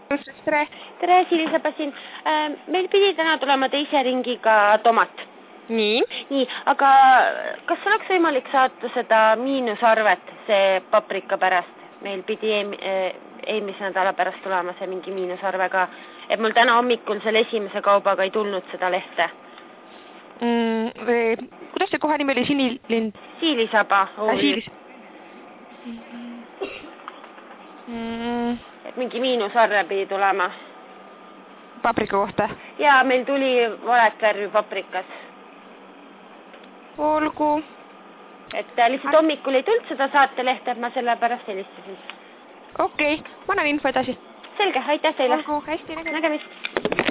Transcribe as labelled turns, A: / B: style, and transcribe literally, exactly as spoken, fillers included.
A: tere.
B: Tere, Silisaba siin. Meil pidi täna tulema teise ringiga tomat.
A: Nii.
B: Nii, aga kas oleks võimalik saata seda miinusarvet, see paprika pärast? Meil pidi eelmise nädala pärast tulema see mingi miinusarvega, et mul täna hommikul selle esimese kaubaga ei tulnud seda lehte.
A: Mm, või, kuidas see koha nimi oli? Sinilind?
B: Siilisaba.
A: Ah, siilis. Mm.
B: Et mingi miinusarve pidi tulema.
A: Paprika kohta?
B: Jaa, meil tuli valet värvi paprikas.
A: Olgu.
B: Et lihtsalt hommikul ei tulnud seda saatelehte, et ma selle pärast helistasin.
A: Okei, okay. Ma annan info edasi.
B: Selge, aitäh teile.
A: Olgu, hästi, nägemist.
B: Nägemist.